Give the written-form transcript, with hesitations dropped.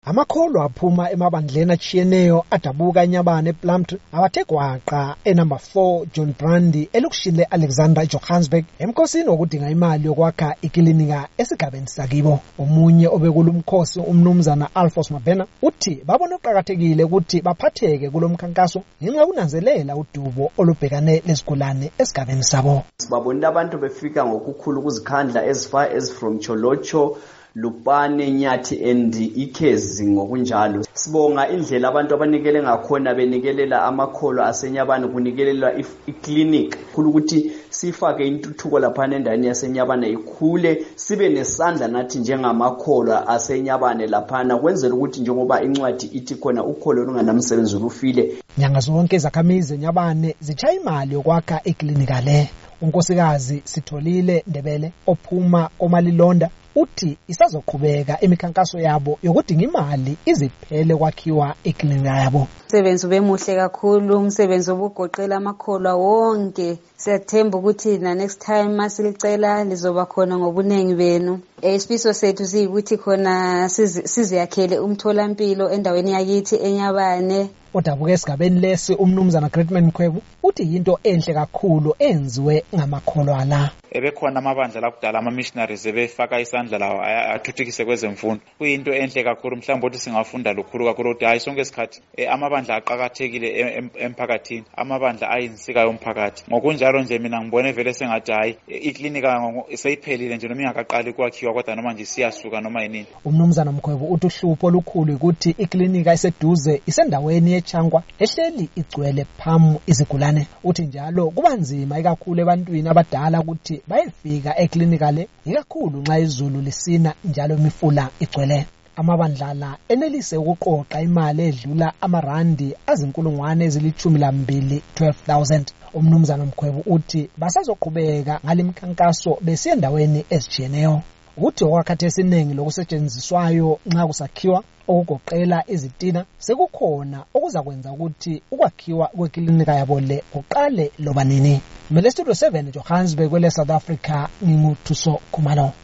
Amakholwa aphuma emabandleni achiyeneyo adabuka eNyabane ePlumtree abathe gwaqa enumber 4 John Brandy elukushile Alexander Johannesburg emkhosini wokudinga imali yokwakha ikilinika esigabeni sakibo. Omunye obekulumkhosi umnumzana Alphonse Mabena uthi babona uqhakathekile ukuthi baphatheke kulomkhankaso ngenxa yokunanzelela udubo olubhekane lesigulane esigabeni sabo. Sibabona abantu befika ngokukhulu ukuzikhandla as far as from Cholocho, Lupane, Nyathi and Ikezi ngokunjalo. Sibonga indlela abantu abanikele ngakhona benikelela amakholwa aseNyabane kunikelela iclinic khulu ukuthi sifake intuthuko lapha endaweni yaseNyabane ikhule sibe nesandla nathi njengamakholwa aseNyabane laphana kwenzela ukuthi njengoba incwadi ithi khona ukholo lunganamsebenzi lufile. Nyanga zonke izakhamizi eNyabane zichaya imali yokwakha iklinika le. Unkosikazi Sitholile Ndebele ophuma koMalilonda uthi isazoqhubeka imikhankaso yabo yokudinga imali iziphele kwakhiwa iklinika yabo. Umsebenzi bemuhle kakhulu, umsebenzi obugoqela amakholwa wonke. Siyathemba ukuthi na next time masilicela lizoba khona ngobunengi benu. Isifiso sethu siyikuthi khona siziyakhele umtholampilo endaweni yakithi eNyabane. Odabuka esigabeni lesi umnumzana Greatman Mkhwebu uthi into enhle kakhulu enziwe ngamakholwa la. Ebekhona amabandla lakudala ama-missionaries ebefaka isandla lawo athuthukise kwezemfundo. Kuyinto enhle kakhulu mhlawumbe ukuthi singafunda lukhulu kakhulu ukuthi hayi sonke isikhathi amabandla aqhakathekile emphakathini, amabandla ayinsika yomphakathi. Ngokunjalo nje mina ngibone vele sengathi hayi iklinika seyiphelile nje noma ingakaqali ukwakhiwa kodwa noma nje siyasuka noma yini. Umnumzana Mkhwebu uthi uhlupho olukhulu ukuthi iklinika iseduze isendaweni eChangwa ehleli igcwele phamu izigulane. Uthi njalo kuba nzima ikakhulu ebantwini abadala ukuthi bayefika eklinika le ikakhulu nxa izulu lisina njalo imifula igcwele. Amabandla la enelise ukuqoqa imali edlula amarandi azinkulungwane ezili-12 12,000. Umnumzana Mkhwebu uthi basazoqhubeka ngalimkhankaso besiyendaweni ezijiyeneyo. Uthi okwakhathi esiningi lokusetshenziswayo nxa kusakhiwa okugoqela izitina sekukhona okuzakwenza ukuthi ukwakhiwa kweklinika yabo le kuqale loba nini. Studio 7 Johannesburg kwele South Africa, nginguthuso Khumalo.